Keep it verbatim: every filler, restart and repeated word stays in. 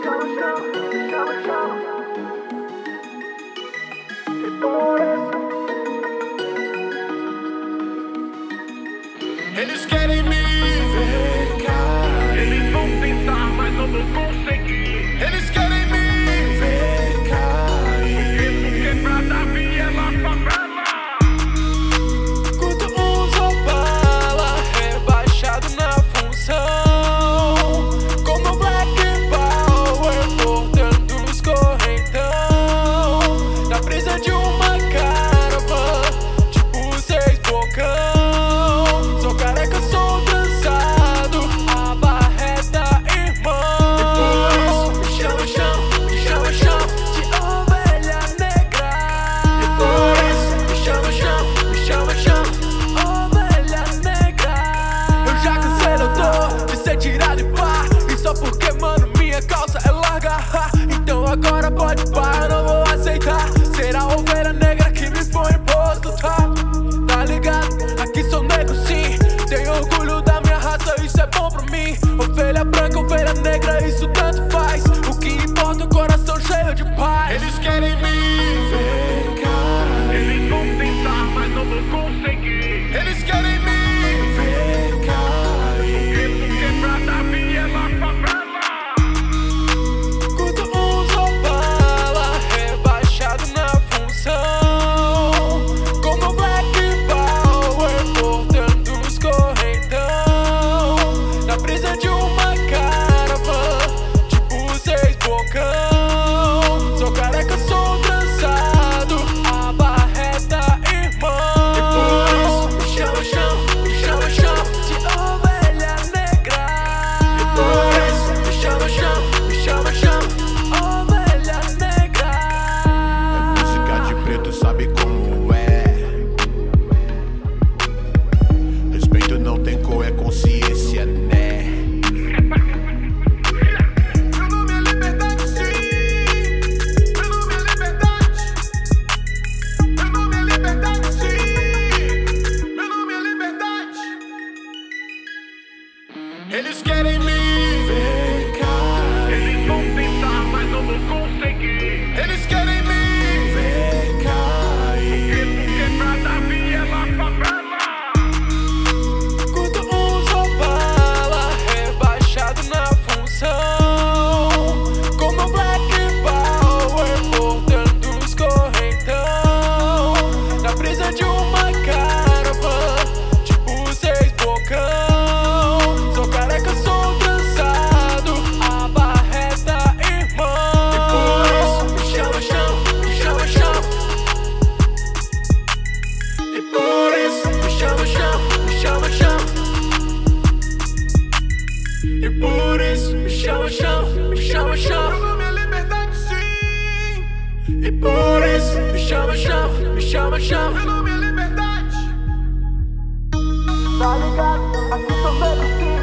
Eles querem me ver cair. Eles vão tentar, mas não vão conseguir. Eles querem me ver cair. Porque pra Davi é lá favela. Quando um só fala, rebaixado na função, como Black Power, portando os correntão, na brisa de uma caravana, tipo seis bocão. Porque, mano, minha causa é larga. Então agora pode parar, não vou aceitar ser a ovelha negra que me foi imposto, tá? Tá ligado? Aqui sou negro sim, tenho orgulho da minha raça, isso é bom pra mim. Ovelha branca, ovelha negra, isso tanto faz. O que importa é o coração cheio de paz. Eles querem me ver cair. Eles vão tentar, mas não vão conseguir. Eles querem me ver cair. Porque pra Davi é lá favela. Sou careca, sou trançado, a barreta, irmão. E por isso me chama, chama, me chama, chama de ovelha negra. E por isso me chama, chama, me chama, chama ovelha negra. É música de preto, sabe como é. Respeito não tem cor, é consciência, né? Eles querem me ver cair. Eles vão tentar, mas não vão conseguir. Eles querem me ver cair. Porque pra Davi é lá favela. Quando um só fala, rebaixado na função, como Black Power, portando os correntão, na brisa de uma caravana, tipo seis bocão. E por isso me chama, chama, me chama, chama. Pela minha liberdade, sim. E por isso me chama, chama, me chama, chama. Pela minha liberdade. Tá ligado? Aqui sou velho sim.